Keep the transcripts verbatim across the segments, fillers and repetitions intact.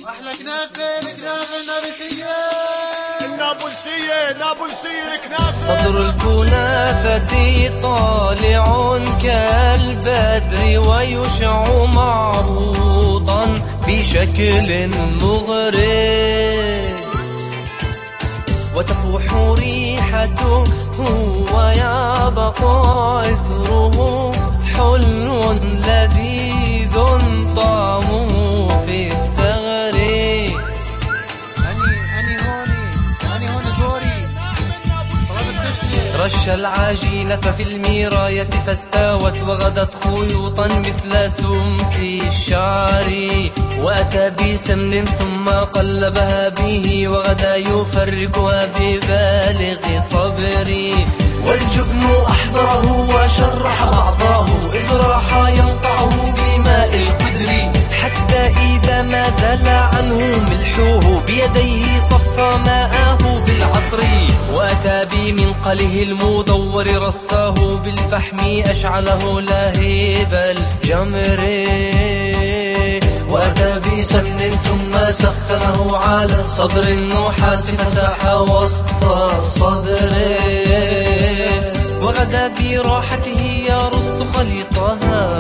احلى كنافه الكنافه النابلسيه النابلسيه النابلسيه الكنافه. صدر الكنافة طالع كالبدر ويشع معروضا بشكل مغري، وتفوح ريحته ويبقى عطره حلو لذيذ طعمه في الثغر. اني اني هوني اني هوني دوري رش العجينة في المراية فاستوت وغدت خيوطا مثل سمك الشعر، وأتى بسمن ثم قلبها به وغدا يفركها ببالغ صبري. والجبن أحضره وشرح بعضاه إذ راح ينقعه بماء القدر، حتى إذا ما زال عنه ملحوه بيديه صفى ماءه بالعصر، وأتى بمنقله المدور رصاه بالفحم أشعله لهيب الجمر، وأتى بسمن ثم سخنه على صدر النحاس فساح وسط الصدر، وغدا براحته يرص خليطها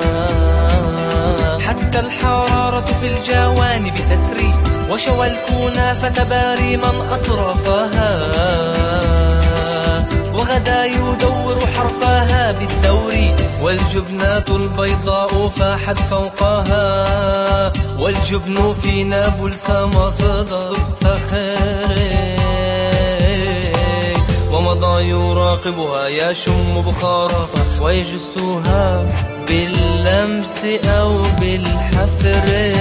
حتى الحرارة في الجوانب تسري، وشوى الكنافة بارما أطرافها، وغدا يدور حرفها بالدور، والجبنات البيضاء فاحت فوقها، والجبن في نابلس مصدر فخر، ومضى يراقبها يشم بخارها ويجسها باللمس أو بالحفر.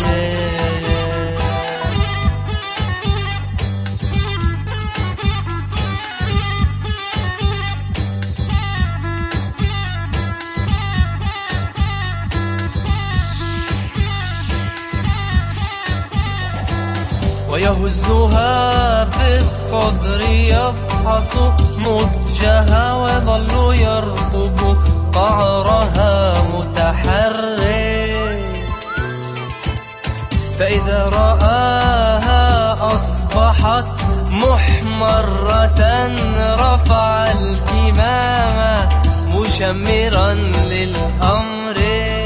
ويهزها في الصدر يفحص مضجها ويظل يرقب قعرها متحرك، فإذا رآها أصبحت محمرة رفع الكمامة مشمرا للأمر،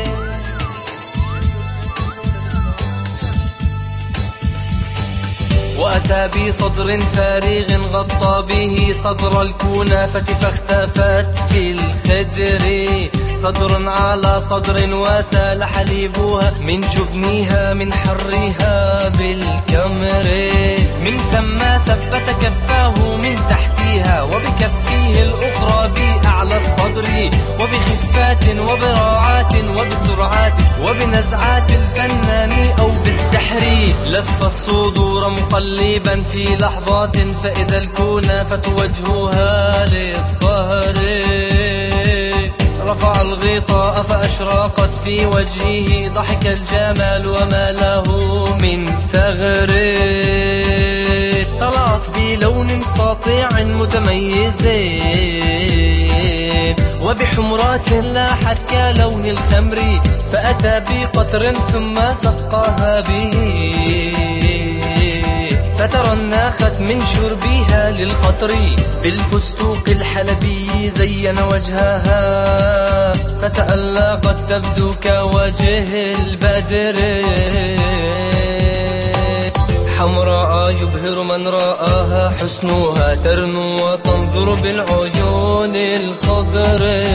وأتى بصدر فارغ غطى به صدر الكنافة فاختفت في الخدر، صدر على صدر وسال حليبها من جبنها من حرها بالكمر، من ثم ثبت كفاه من تحتها وبكفيه الأخرى بأعلى الصدر، وبخفات وبراعات وبسرعات وبنزعات الفنان أو بالسحر، لف الصدور مقلبا في لحظات فإذا الكنافة وجهها للظهر، رفع الغطاء فأشرقت في وجهه ضحك الجمال وما له من ثغر، طلعت بلون ساطع متميز وبحمرات لاحت كلون الخمر، فأتى بقطر ثم سقاها به فترنخت من شربها للخطر، بالفستق الحلبي زين وجهها فتألقت تبدو كوجه البدر، حمراء يبهر من رآها حسنها ترنو وتنظر بالعيون الخضر.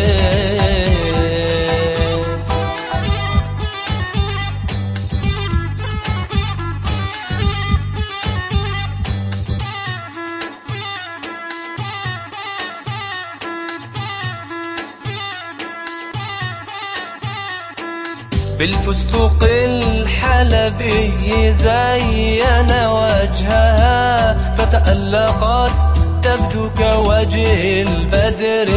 بالفستق الحلبي زين وجهها فتألقت تبدو كوجه البدر،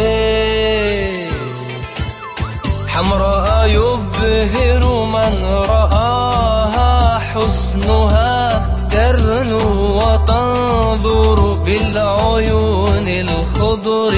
حمراء يبهر من رآها حسنها ترنو وتنظر بالعيون الخضر،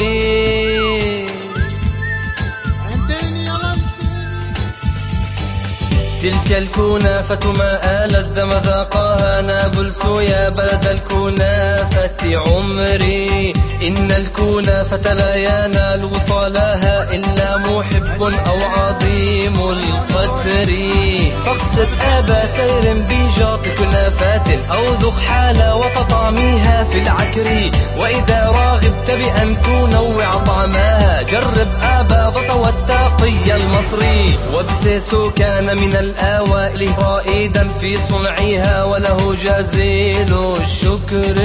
تلك الكنافة ما ألذ مذاقها نابلس يا بلد الكنافة عمري. إن الكنافة لا ينال وصالها إلا محب أو عظيم القدر. فاقصد أبا سير بجاط كنافات أو ذق حلاوة طعمها في العكر. وإذا راغبت بأن تنوع طعمها جرب آباضة والتقي المصري. وبسيسو كان من الأوائل رائدا في صنعها وله جزيل الشكر.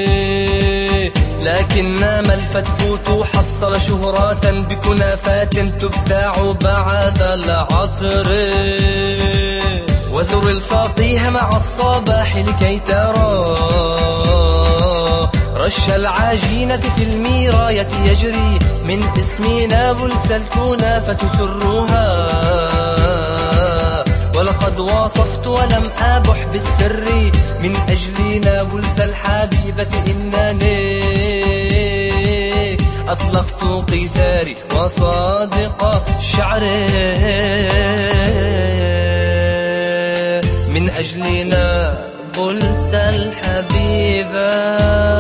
لكنما الفتفوت حصل شهرة بكنافات تبتاع بعد العصر. وزر الفقيه مع الصباح لكي ترى رش العجينة في الميراية يجري. من اسم نابلس الكنافة سرها ولقد وصفت ولم أبح بالسر. من أجل نابلس الحبيبة إنني أطلقت قيثاري وصادق شعري. من أجل نابلس الحبيبة